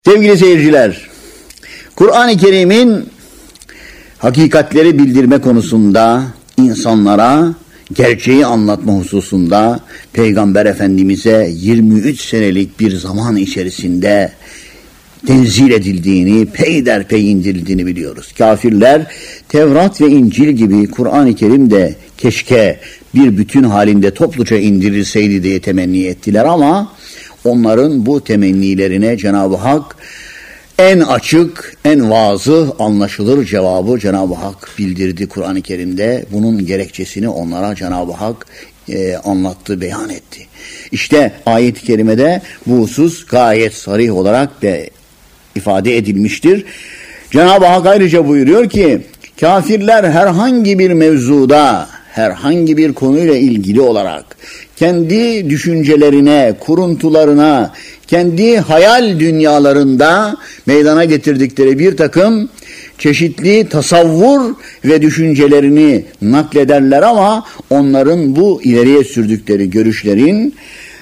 Sevgili seyirciler, Kur'an-ı Kerim'in hakikatleri bildirme konusunda, insanlara gerçeği anlatma hususunda Peygamber Efendimiz'e 23 senelik bir zaman içerisinde tenzil edildiğini, peyderpey indirildiğini biliyoruz. Kafirler Tevrat ve İncil gibi Kur'an-ı Kerim de keşke bir bütün halinde topluca indirilseydi diye temenni ettiler ama onların bu temennilerine Cenab-ı Hak en açık, en vazıh, anlaşılır cevabı Cenab-ı Hak bildirdi Kur'an-ı Kerim'de. Bunun gerekçesini onlara Cenab-ı Hak anlattı, beyan etti. İşte ayet-i kerimede bu husus gayet sarih olarak ifade edilmiştir. Cenab-ı Hak ayrıca buyuruyor ki, kafirler herhangi bir mevzuda, herhangi bir konuyla ilgili olarak kendi düşüncelerine, kuruntularına, kendi hayal dünyalarında meydana getirdikleri bir takım çeşitli tasavvur ve düşüncelerini naklederler ama onların bu ileriye sürdükleri görüşlerin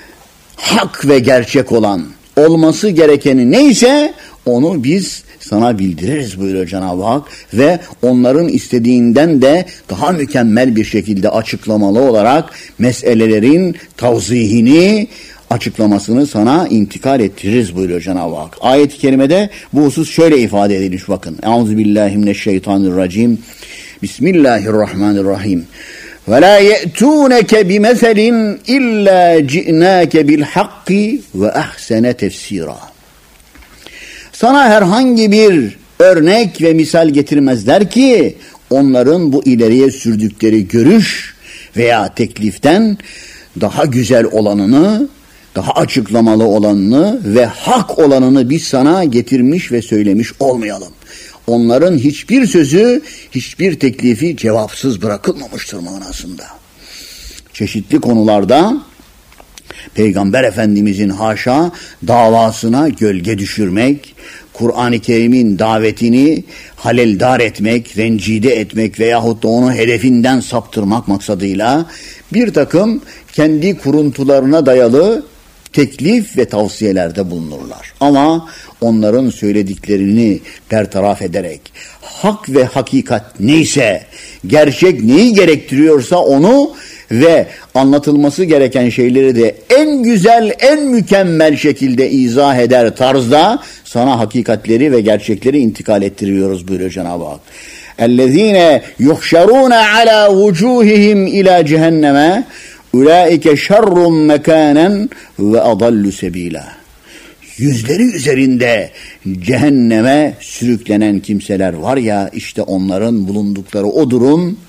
hak ve gerçek olan, olması gerekeni neyse onu biz sana bildiririz buyuruyor Cenab-ı Hak ve onların istediğinden de daha mükemmel bir şekilde açıklamalı olarak meselelerin tavzihini, açıklamasını sana intikal ettiririz buyuruyor Cenab-ı Hak. Ayet-i kerimede bu husus şöyle ifade edilmiş bakın. Euzubillahimineşşeytanirracim. Bismillahirrahmanirrahim. Ve la ye'tûneke bimeselin illa ci'nâke bilhakki ve ahsene tefsîrâ. Sana herhangi bir örnek ve misal getirmezler ki onların bu ileriye sürdükleri görüş veya tekliften daha güzel olanını, daha açıklamalı olanını ve hak olanını biz sana getirmiş ve söylemiş olmayalım. Onların hiçbir sözü, hiçbir teklifi cevapsız bırakılmamıştır manasında. Çeşitli konularda Peygamber Efendimizin haşa davasına gölge düşürmek, Kur'an-ı Kerim'in davetini haleldar etmek, rencide etmek veyahut da onu hedefinden saptırmak maksadıyla bir takım kendi kuruntularına dayalı teklif ve tavsiyelerde bulunurlar. Ama onların söylediklerini bertaraf ederek hak ve hakikat neyse, gerçek neyi gerektiriyorsa onu ve anlatılması gereken şeyleri de en güzel, en mükemmel şekilde izah eder tarzda sana hakikatleri ve gerçekleri intikal ettiriyoruz buyuruyor Cenab-ı Hak. اَلَّذ۪ينَ يُحْشَرُونَ عَلَى وُجُوهِهِمْ اِلَى جَهَنَّمَ اُولَٰئِكَ شَرٌّ مَكَانًا وَاَضَلُّ سَب۪يلًا. Yüzleri üzerinde cehenneme sürüklenen kimseler var ya, işte onların bulundukları o durum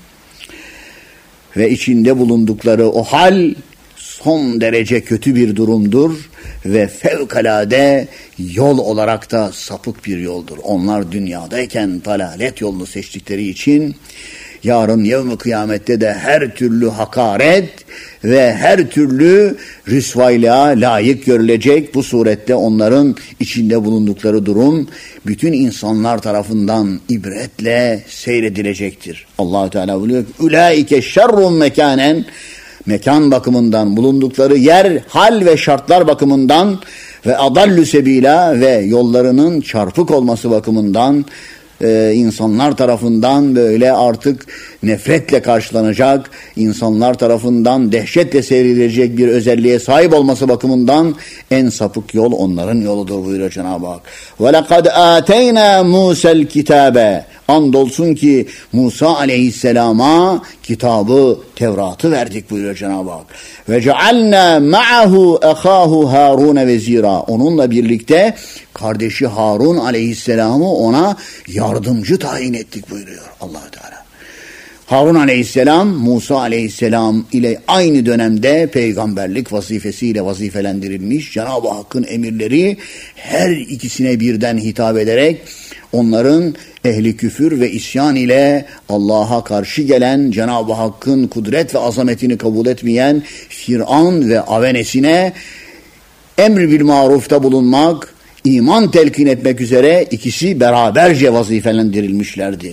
ve içinde bulundukları o hal son derece kötü bir durumdur ve fevkalade yol olarak da sapık bir yoldur. Onlar dünyadayken dalalet yolunu seçtikleri için yarın yevm-i kıyamette de her türlü hakaret ve her türlü rüsvaylığa layık görülecek. Bu surette onların içinde bulundukları durum bütün insanlar tarafından ibretle seyredilecektir. Allah-u Teala buyuruyor ki ulaike şerrun mekanen, mekan bakımından, bulundukları yer, hal ve şartlar bakımından ve adallü sebila ve yollarının çarpık olması bakımından insanlar tarafından böyle artık nefretle karşılanacak, insanlar tarafından dehşetle seyredilecek bir özelliğe sahip olması bakımından en sapık yol onların yoludur buyuruyor Cenab-ı Hak. وَلَقَدْ آتَيْنَا مُوسَى الْكِتَابَ. Andolsun ki Musa aleyhisselama kitabı, Tevrat'ı verdik buyuruyor Cenab-ı Hak. وَجَعَلْنَا مَعَهُ اَخَاهُ هَارُونَ وَزِيرًا. Onunla birlikte kardeşi Harun aleyhisselamı ona yardımcı tayin ettik buyuruyor Allah-u Teala. Harun aleyhisselam, Musa aleyhisselam ile aynı dönemde peygamberlik vazifesiyle vazifelendirilmiş. Cenab-ı Hakk'ın emirleri her ikisine birden hitap ederek onların ehli küfür ve isyan ile Allah'a karşı gelen, Cenab-ı Hakk'ın kudret ve azametini kabul etmeyen Firavun ve avenesine emr bil marufta bulunmak, iman telkin etmek üzere ikisi beraberce vazifelendirilmişlerdi.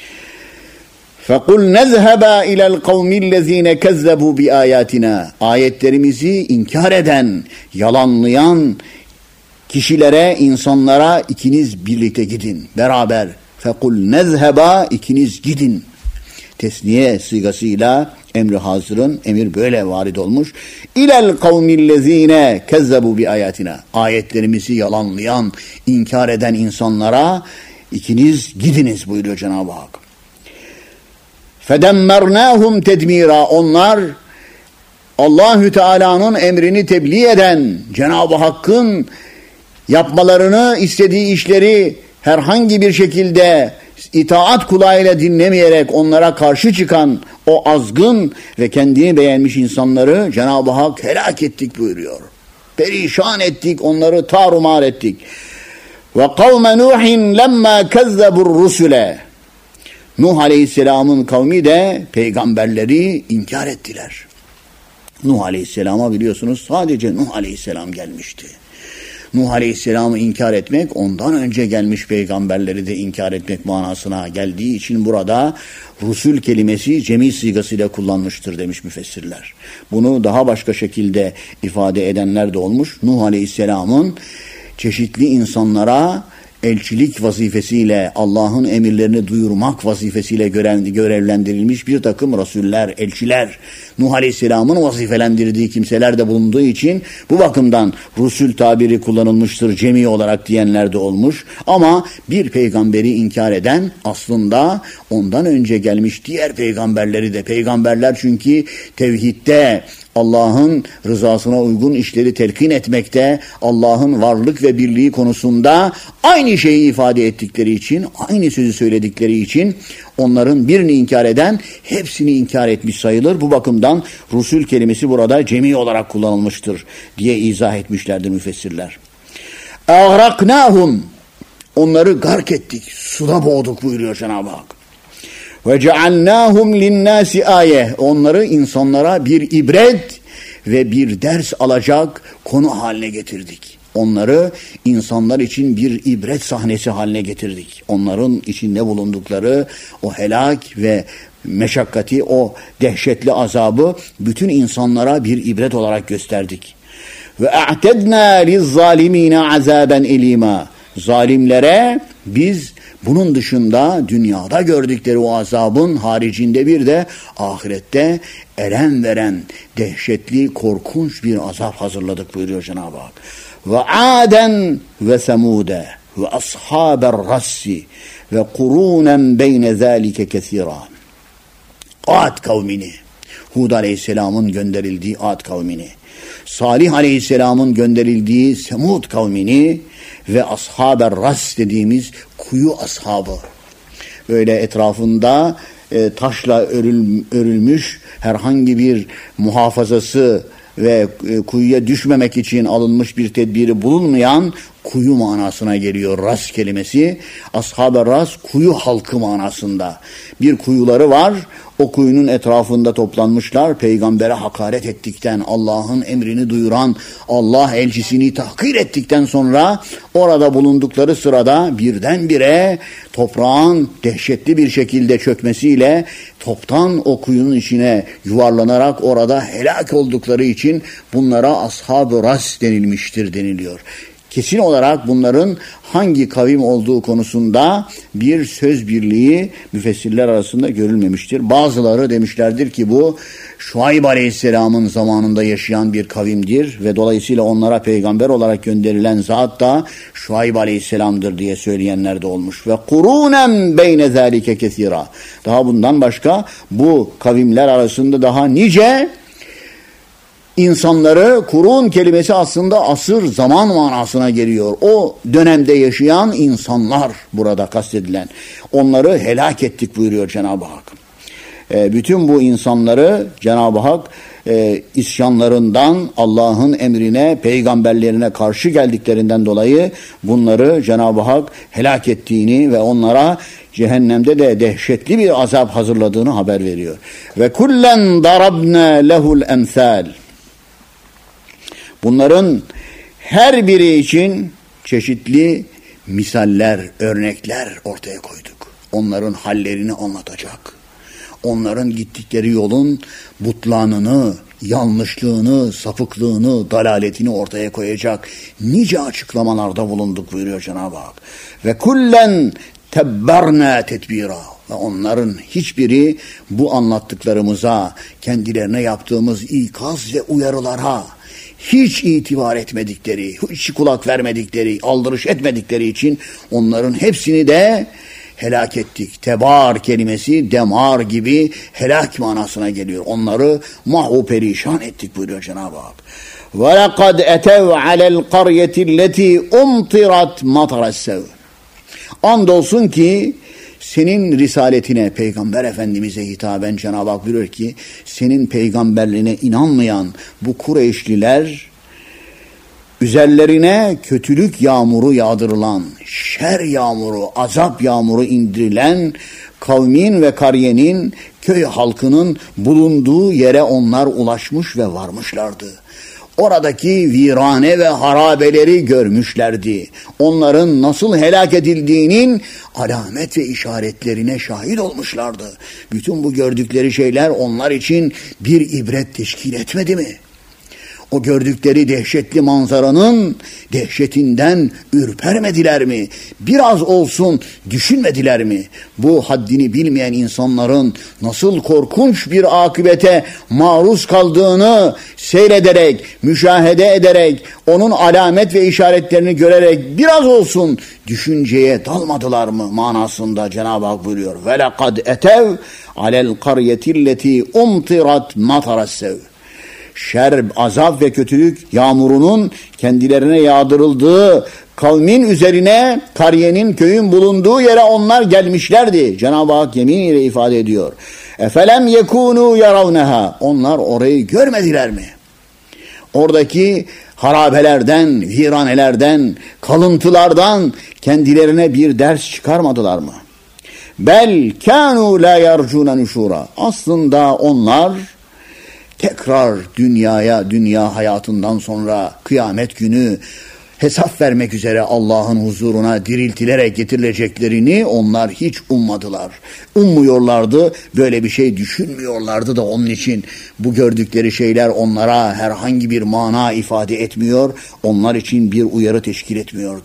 فَقُلْ نَذْهَبَا اِلَى الْقَوْمِ الَّذ۪ينَ كَذَّبُوا بِآيَاتِنَا. Ayetlerimizi inkar eden, yalanlayan kişilere, insanlara ikiniz birlikte gidin. Beraber. Fekul nezheba, ikiniz gidin. Tesniye sigasıyla emri hazırın. Emir böyle varid olmuş. İlel kavmillezine kezzebu bi ayatina. Ayetlerimizi yalanlayan, inkar eden insanlara ikiniz gidiniz buyuruyor Cenab-ı Hak. Fedemmernâhum tedmîrâ. Onlar Allahü Teala'nın emrini tebliğ eden, Cenab-ı Hakk'ın yapmalarını istediği işleri herhangi bir şekilde itaat kulağıyla dinlemeyerek onlara karşı çıkan o azgın ve kendini beğenmiş insanları Cenab-ı Hak helak ettik buyuruyor. Perişan ettik, onları tarumar ettik. Ve kavme Nuhin lemma kezzebur rusule. Nuh Aleyhisselam'ın kavmi de peygamberleri inkar ettiler. Nuh Aleyhisselam'a biliyorsunuz sadece Nuh Aleyhisselam gelmişti. Nuh Aleyhisselam'ı inkar etmek, ondan önce gelmiş peygamberleri de inkar etmek manasına geldiği için burada Rusul kelimesi cemi sigasıyla kullanmıştır demiş müfessirler. Bunu daha başka şekilde ifade edenler de olmuş. Nuh Aleyhisselam'ın çeşitli insanlara elçilik vazifesiyle, Allah'ın emirlerini duyurmak vazifesiyle görevlendirilmiş bir takım rasuller, elçiler, Nuh Aleyhisselam'ın vazifelendirdiği kimseler de bulunduğu için bu bakımdan Rusul tabiri kullanılmıştır, cemi olarak diyenler de olmuş. Ama bir peygamberi inkar eden aslında ondan önce gelmiş diğer peygamberleri de, peygamberler çünkü tevhidde, Allah'ın rızasına uygun işleri telkin etmekte, Allah'ın varlık ve birliği konusunda aynı şeyi ifade ettikleri için, aynı sözü söyledikleri için onların birini inkar eden hepsini inkar etmiş sayılır. Bu bakımdan Rusul kelimesi burada cemi olarak kullanılmıştır diye izah etmişlerdir müfessirler. Ağraknahum, onları gark ettik, suda boğduk buyuruyor Cenab-ı Hak. Ve cealnâhum linnâsi âye. Onları insanlara bir ibret ve bir ders alacak konu haline getirdik. Onları insanlar için bir ibret sahnesi haline getirdik. Onların içinde bulundukları o helak ve meşakkati, o dehşetli azabı bütün insanlara bir ibret olarak gösterdik. Ve a'tednâ lizzâlimîne azâben elîmâ. Zalimlere biz bunun dışında dünyada gördükleri o azabın haricinde bir de ahirette elem veren, dehşetli, korkunç bir azap hazırladık buyuruyor Cenab-ı Hak. Ve aden ve semude ve ashaber rassi ve kurunen beyne zâlike kesîrâ. Ad kavmini, Hud Aleyhisselam'ın gönderildiği Ad kavmini, Salih Aleyhisselam'ın gönderildiği Semud kavmini ve ashab-ı ras dediğimiz kuyu ashabı. Böyle etrafında taşla örülmüş herhangi bir muhafazası ve kuyuya düşmemek için alınmış bir tedbiri bulunmayan kuyu manasına geliyor ras kelimesi. Ashab-ı ras kuyu halkı manasında. Bir kuyuları var. O kuyunun etrafında toplanmışlar. Peygambere hakaret ettikten, Allah'ın emrini duyuran, Allah elçisini tahkir ettikten sonra orada bulundukları sırada birdenbire toprağın dehşetli bir şekilde çökmesiyle toptan o kuyunun içine yuvarlanarak orada helak oldukları için bunlara ashab-ı ras denilmiştir deniliyor. Kesin olarak bunların hangi kavim olduğu konusunda bir söz birliği müfessirler arasında görülmemiştir. Bazıları demişlerdir ki bu Şuayb Aleyhisselam'ın zamanında yaşayan bir kavimdir ve dolayısıyla onlara peygamber olarak gönderilen zat da Şuayb Aleyhisselam'dır diye söyleyenler de olmuş. Ve kurunen beyne zâlike kesîrâ. Daha bundan başka bu kavimler arasında daha nice İnsanları, kurun kelimesi aslında asır, zaman manasına geliyor. O dönemde yaşayan insanlar burada kastedilen. Onları helak ettik buyuruyor Cenab-ı Hak. Bütün bu insanları Cenab-ı Hak isyanlarından, Allah'ın emrine, peygamberlerine karşı geldiklerinden dolayı bunları Cenab-ı Hak helak ettiğini ve onlara cehennemde de dehşetli bir azap hazırladığını haber veriyor. Ve kullen darabna lehul emsal. Bunların her biri için çeşitli misaller, örnekler ortaya koyduk. Onların hallerini anlatacak. onların gittikleri yolun butlanını, yanlışlığını, sapıklığını, dalaletini ortaya koyacak nice açıklamalarda bulunduk buyuruyor Cenab-ı Hak. Ve kullen tebberna tetbira. Ve onların hiçbiri bu anlattıklarımıza, kendilerine yaptığımız ikaz ve uyarılara hiç itibar etmedikleri, hiç kulak vermedikleri, aldırış etmedikleri için onların hepsini de helak ettik. Tebar kelimesi demar gibi helak manasına geliyor. Onları mahvu perişan ettik buyuruyor Cenab-ı Hak. وَلَقَدْ اَتَوْا عَلَى الْقَرْيَةِ الَّتِي اُمْطِرَتْ مَطَرَ السَّوْءِ. Andolsun ki senin risaletine, Peygamber Efendimiz'e hitaben Cenab-ı Hak buyuruyor ki senin peygamberliğine inanmayan bu Kureyşliler üzerlerine kötülük yağmuru yağdırılan, şer yağmuru, azap yağmuru indirilen kavmin ve kariyenin, köy halkının bulunduğu yere onlar ulaşmış ve varmışlardı. Oradaki virane ve harabeleri görmüşlerdi. Onların nasıl helak edildiğinin alamet ve işaretlerine şahit olmuşlardı. Bütün bu gördükleri şeyler onlar için bir ibret teşkil etmedi mi? O gördükleri dehşetli manzaranın dehşetinden ürpermediler mi? Biraz olsun düşünmediler mi? Bu haddini bilmeyen insanların nasıl korkunç bir akıbete maruz kaldığını seyrederek, müşahede ederek, onun alamet ve işaretlerini görerek biraz olsun düşünceye dalmadılar mı manasında Cenab-ı Hak buyuruyor. وَلَقَدْ اَتَوْا عَلَى الْقَرْيَةِ الَّتِي اُمْطِرَتْ مَطَرَ السَّوْءِ. Şer, azap ve kötülük yağmurunun kendilerine yağdırıldığı kavmin üzerine, kariyenin, köyün bulunduğu yere onlar gelmişlerdi. Cenab-ı Hak yeminiyle ifade ediyor. Efelem yekunu yaravneha. Onlar orayı görmediler mi? Oradaki harabelerden, viranelerden, kalıntılardan kendilerine bir ders çıkarmadılar mı? Bel kanu la yercuna nuşura. Aslında onlar tekrar dünya hayatından sonra kıyamet günü hesap vermek üzere Allah'ın huzuruna diriltilerek getirileceklerini onlar hiç ummadılar. Ummuyorlardı, böyle bir şey düşünmüyorlardı da onun için bu gördükleri şeyler onlara herhangi bir mana ifade etmiyor, onlar için bir uyarı teşkil etmiyordu.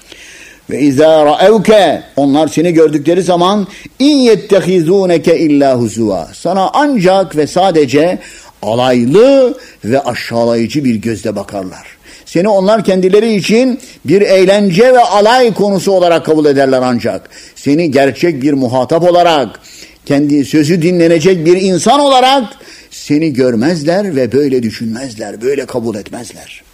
Ve izâ ra'evke, onlar seni gördükleri zaman in yettehizûneke illâ huzûvâ, sana ancak ve sadece alaylı ve aşağılayıcı bir gözle bakarlar. Seni onlar kendileri için bir eğlence ve alay konusu olarak kabul ederler ancak. Seni gerçek bir muhatap olarak, kendi sözü dinlenecek bir insan olarak seni görmezler ve böyle düşünmezler, böyle kabul etmezler.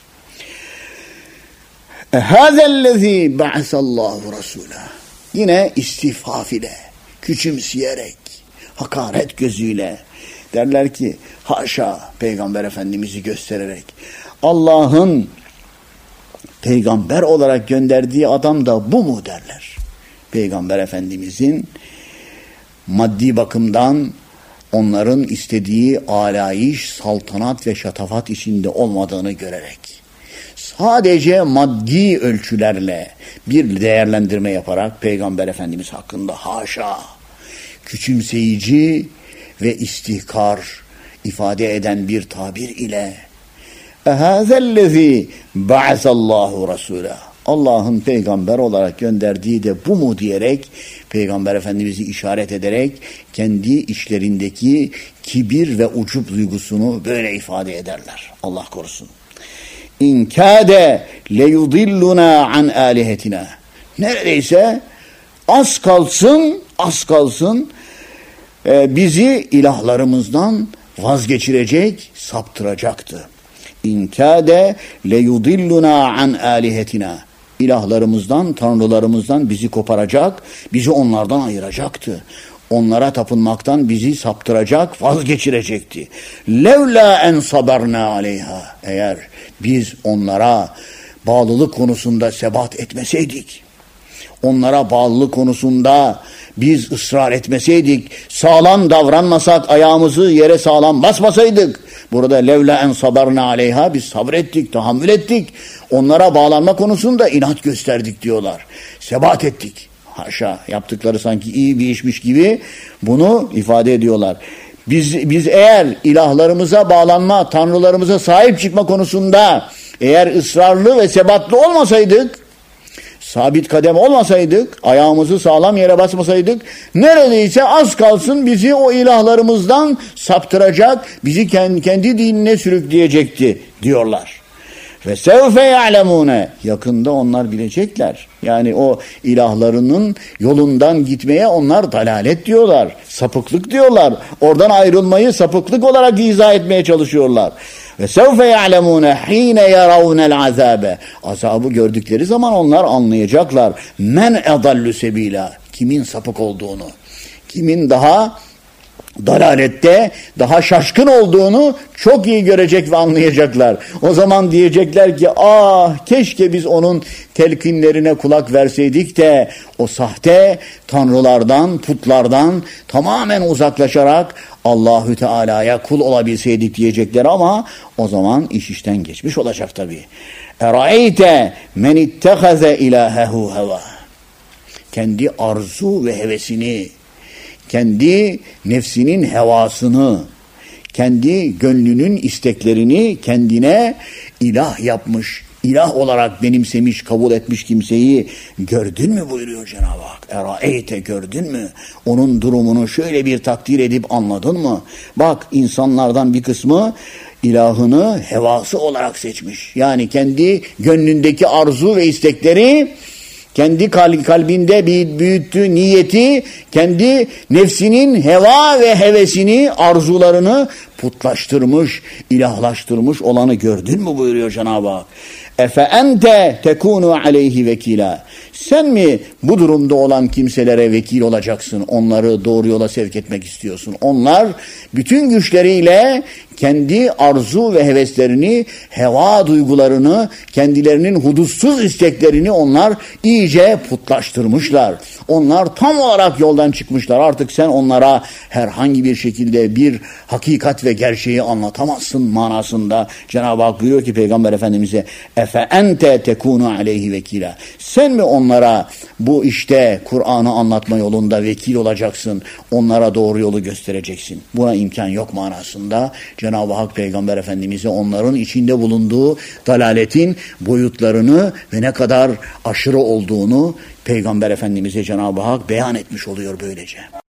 Hâzellezî ba'asallâhu rasûlâ. Yine istifaf ile, küçümseyerek, hakaret gözüyle derler ki haşa, Peygamber Efendimiz'i göstererek Allah'ın peygamber olarak gönderdiği adam da bu mu derler. Peygamber Efendimiz'in maddi bakımdan onların istediği alayiş, saltanat ve şatafat içinde olmadığını görerek sadece maddi ölçülerle bir değerlendirme yaparak Peygamber Efendimiz hakkında haşa, küçümseyici ve istihkar ifade eden bir tabir ile ehâzellezî ba'asallahu rasûlâ, Allah'ın peygamber olarak gönderdiği de bu mu diyerek Peygamber Efendimiz'i işaret ederek kendi içlerindeki kibir ve ucup duygusunu böyle ifade ederler. Allah korusun. İn kâde leyudilluna an âlihetina. Neredeyse az kalsın bizi ilahlarımızdan vazgeçirecek, saptıracaktı. İn kâde leyudilluna an âlihetina. İlahlarımızdan, tanrılarımızdan bizi koparacak, bizi onlardan ayıracaktı. Onlara tapınmaktan bizi saptıracak, vazgeçirecekti. Levla en sabarna aleyha. Eğer biz onlara bağlılık konusunda sebat etmeseydik, onlara bağlılık konusunda biz ısrar etmeseydik, sağlam davranmasak, ayağımızı yere sağlam basmasaydık, burada levla en sabarna aleyha, biz sabrettik, tahammül ettik, onlara bağlanma konusunda inat gösterdik diyorlar. Sebat ettik. Haşa, yaptıkları sanki iyi bir işmiş gibi bunu ifade ediyorlar. Biz eğer ilahlarımıza bağlanma, tanrılarımıza sahip çıkma konusunda eğer ısrarlı ve sebatlı olmasaydık, sabit kadem olmasaydık, ayağımızı sağlam yere basmasaydık, neredeyse az kalsın bizi o ilahlarımızdan saptıracak, bizi kendi dinine sürükleyecekti diyorlar. Ve sevfe ya'lemune, yakında onlar bilecekler. Yani o ilahlarının yolundan gitmeye onlar dalalet diyorlar, sapıklık diyorlar. Oradan ayrılmayı sapıklık olarak izah etmeye çalışıyorlar. Ve sevfe ya'lemune hine yaravnel azabe, azabı gördükleri zaman onlar anlayacaklar. Men edallu sebila, kimin sapık olduğunu, kimin daha dalalette, daha şaşkın olduğunu çok iyi görecek ve anlayacaklar. O zaman diyecekler ki keşke biz onun telkinlerine kulak verseydik de o sahte tanrılardan, putlardan tamamen uzaklaşarak Allahü Teala'ya kul olabilseydik diyecekler ama o zaman iş işten geçmiş olacak tabii. Eraeyte men ittehaze ilahehu heva, kendi arzu ve hevesini, kendi nefsinin hevasını, kendi gönlünün isteklerini kendine ilah yapmış, ilah olarak benimsemiş, kabul etmiş kimseyi gördün mü buyuruyor Cenab-ı Hak. Eraeyte, gördün mü? Onun durumunu şöyle bir takdir edip anladın mı? Bak, insanlardan bir kısmı ilahını hevası olarak seçmiş. Yani kendi gönlündeki arzu ve istekleri, kendi kalbinde büyüttüğü niyeti, kendi nefsinin heva ve hevesini, arzularını putlaştırmış, ilahlaştırmış olanı gördün mü buyuruyor Cenab-ı Hak. Efe ente tekunu aleyhi vekila. Sen mi bu durumda olan kimselere vekil olacaksın? Onları doğru yola sevk etmek istiyorsun. Onlar bütün güçleriyle kendi arzu ve heveslerini, heva duygularını, kendilerinin hudutsuz isteklerini onlar iyice putlaştırmışlar. Onlar tam olarak yoldan çıkmışlar. Artık sen onlara herhangi bir şekilde bir hakikat ve gerçeği anlatamazsın manasında. Cenab-ı Hak buyuruyor ki Peygamber Efendimiz'e efe ente tekunu aleyhi vekila. Sen mi onlara bu işte Kur'an'ı anlatma yolunda vekil olacaksın? Onlara doğru yolu göstereceksin. Buna imkan yok manasında. Cenab-ı Hak Peygamber Efendimiz'e onların içinde bulunduğu dalaletin boyutlarını ve ne kadar aşırı olduğunu Peygamber Efendimiz'e Cenab-ı Hak beyan etmiş oluyor böylece.